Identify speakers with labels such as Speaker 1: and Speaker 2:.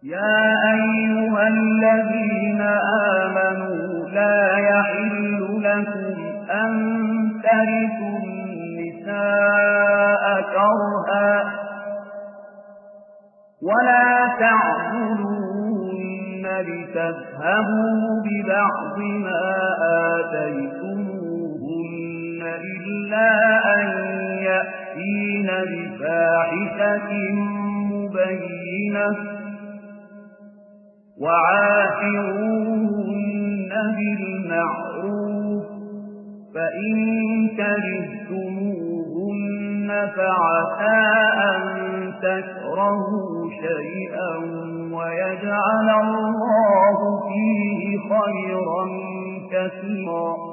Speaker 1: يا أيها الذين آمنوا لا يحل لكم أن ترثوا النساء كرها ولا تعضلوهن لتذهبوا ببعض ما آتيتموهن إلا أن يأتين بفاحشة مبينة وعاشروهن بالمعروف فإن كرهتموهن فعسى أن تكرهوا شيئا ويجعل الله فيه خيرا كثيرا